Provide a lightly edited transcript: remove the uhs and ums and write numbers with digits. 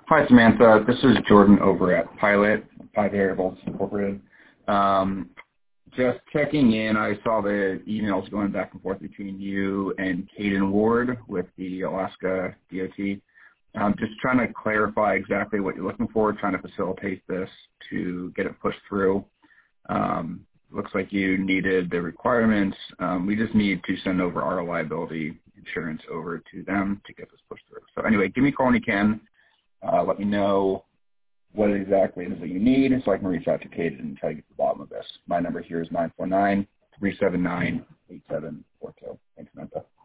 Hi, Samantha. This is Jordan over at Pilot Variables Incorporated. Just checking in. I saw the emails going back and forth between you and Caden Ward with the Alaska DOT. Just trying to clarify exactly what you're looking for, trying to facilitate this to get it pushed through. Looks like you needed the requirements. We just need to send over our liability insurance over to them to get this pushed through. So anyway, give me a call when you can. Let me know what exactly it is that you need so I can reach out to Caden and try to get to the bottom of this. My number here is 949-379-8742. Thanks, Samantha.